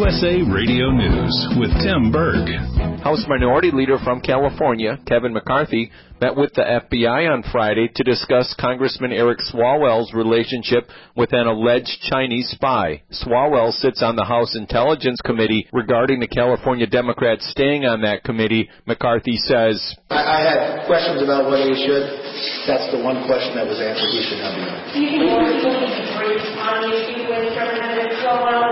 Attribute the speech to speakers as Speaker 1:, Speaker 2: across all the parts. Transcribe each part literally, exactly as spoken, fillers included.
Speaker 1: U S A Radio News with Tim Berg.
Speaker 2: House Minority Leader from California, Kevin McCarthy, met with the F B I on Friday to discuss Congressman Eric Swalwell's relationship with an alleged Chinese spy. Swalwell sits on the House Intelligence Committee. Regarding the California Democrats staying on that committee, McCarthy says,
Speaker 3: I, I had questions about whether he should. That's the one question that was answered. He should not be on.
Speaker 4: Do you think more people need to brief on the issue with Representative Swalwell?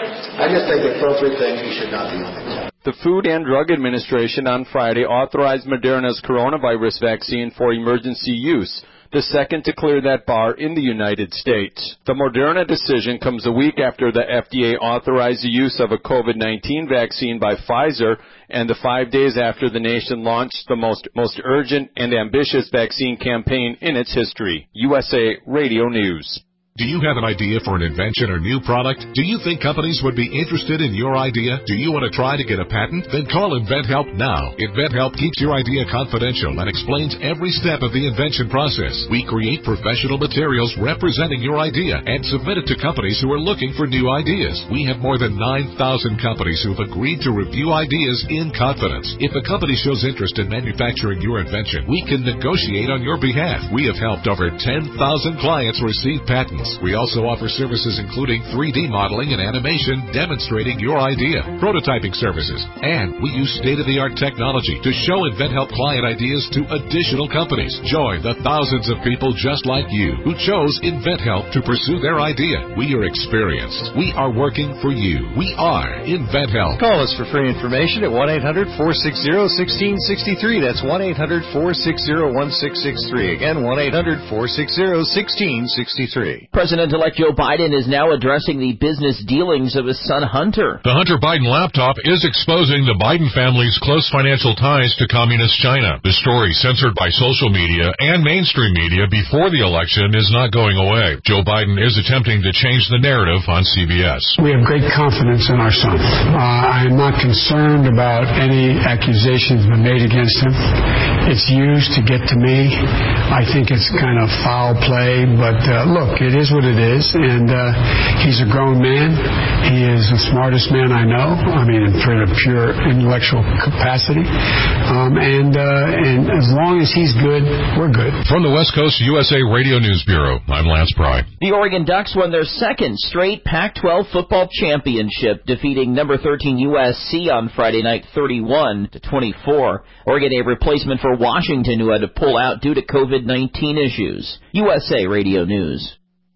Speaker 3: I just think the appropriate thing, he should not be on it.
Speaker 2: The Food and Drug Administration on Friday authorized Moderna's coronavirus vaccine for emergency use, the second to clear that bar in the United States. The Moderna decision comes a week after the F D A authorized the use of a COVID nineteen vaccine by Pfizer, and the five days after the nation launched the most, most urgent and ambitious vaccine campaign in its history. U S A Radio News.
Speaker 5: Do you have an idea for an invention or new product? Do you think companies would be interested in your idea? Do you want to try to get a patent? Then call InventHelp now. InventHelp keeps your idea confidential and explains every step of the invention process. We create professional materials representing your idea and submit it to companies who are looking for new ideas. We have more than nine thousand companies who have agreed to review ideas in confidence. If a company shows interest in manufacturing your invention, we can negotiate on your behalf. We have helped over ten thousand clients receive patents. We also offer services including three D modeling and animation demonstrating your idea, prototyping services, and we use state-of-the-art technology to show InventHelp client ideas to additional companies. Join the thousands of people just like you who chose InventHelp to pursue their idea. We are experienced. We are working for you. We are InventHelp.
Speaker 6: Call us for free information at one eight hundred four six zero one six six three. That's one eight hundred four six zero one six six three. Again, one eight hundred four six zero one six six three.
Speaker 7: President-elect Joe Biden is now addressing the business dealings of his son Hunter.
Speaker 5: The Hunter Biden laptop is exposing the Biden family's close financial ties to Communist China. The story, censored by social media and mainstream media before the election, is not going away. Joe Biden is attempting to change the narrative on C B S.
Speaker 8: We have great confidence in our son. Uh, I am not concerned about any accusations been made against him. It's used to get to me. I think it's kind of foul play, but uh, look, it is what it is, and uh, he's a grown man. He is the smartest man I know. I mean, in a pure intellectual capacity. Um, and uh, and as long as he's good, we're good.
Speaker 5: From the West Coast U S A Radio News Bureau, I'm Lance Pry.
Speaker 7: The Oregon Ducks won their second straight Pac twelve football championship, defeating number thirteen U S C on Friday night thirty-one to twenty-four. Oregon a replacement for Washington, who had to pull out due to COVID nineteen issues. U S A Radio News.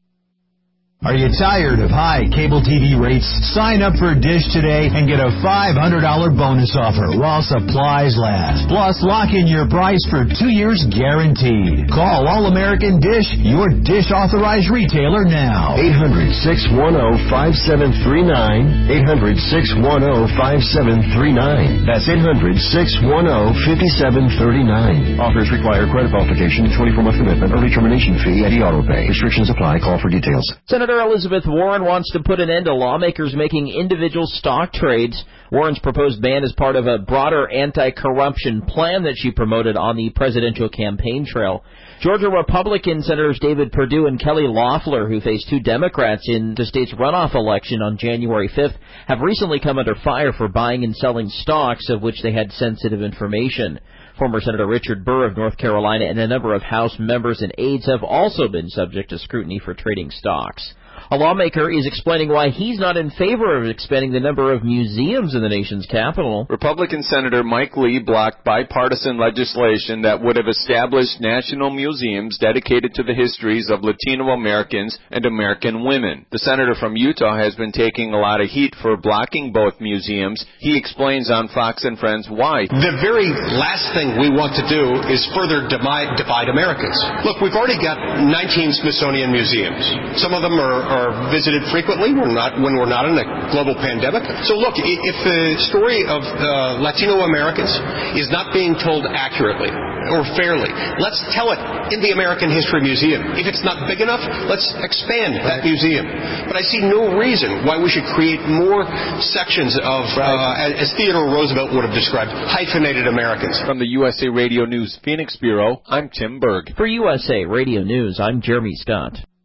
Speaker 9: Are you tired of high cable T V rates? Sign up for Dish today and get a five hundred dollars bonus offer while supplies last. Plus, lock in your price for two years guaranteed. Call All-American Dish, your Dish authorized retailer now.
Speaker 10: eight hundred, six one zero, five seven three nine. eight hundred, six one zero, five seven three nine. That's eight hundred, six one zero, five seven three nine. Offers require credit qualification, twenty-four month commitment, early termination fee, and e-auto pay. Restrictions apply. Call for details.
Speaker 7: Senator Elizabeth Warren wants to put an end to lawmakers making individual stock trades. Warren's proposed ban is part of a broader anti-corruption plan that she promoted on the presidential campaign trail. Georgia Republican Senators David Perdue and Kelly Loeffler, who face two Democrats in the state's runoff election on January fifth, have recently come under fire for buying and selling stocks of which they had sensitive information. Former Senator Richard Burr of North Carolina and a number of House members and aides have also been subject to scrutiny for trading stocks. A lawmaker is explaining why he's not in favor of expanding the number of museums in the nation's capital.
Speaker 2: Republican Senator Mike Lee blocked bipartisan legislation that would have established national museums dedicated to the histories of Latino Americans and American women. The senator from Utah has been taking a lot of heat for blocking both museums. He explains on Fox and Friends why.
Speaker 11: The very last thing we want to do is further divide, divide Americans. Look, we've already got nineteen Smithsonian museums. Some of them are are visited frequently we're not, when we're not in a global pandemic. So look, if the story of uh, Latino Americans is not being told accurately or fairly, let's tell it in the American History Museum. If it's not big enough, let's expand that museum. But I see no reason why we should create more sections of, uh, as Theodore Roosevelt would have described, hyphenated Americans.
Speaker 2: From the U S A Radio News Phoenix Bureau, I'm Tim Berg.
Speaker 7: For U S A Radio News, I'm Jeremy Scott.